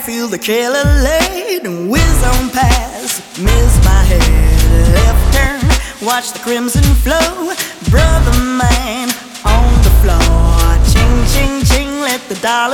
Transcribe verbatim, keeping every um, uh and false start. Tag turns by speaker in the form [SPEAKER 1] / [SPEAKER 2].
[SPEAKER 1] feel the killer laid and whiz on past. Miss my head, left turn, watch the crimson flow. Brother man on the floor, ching, ching, ching, let the dollar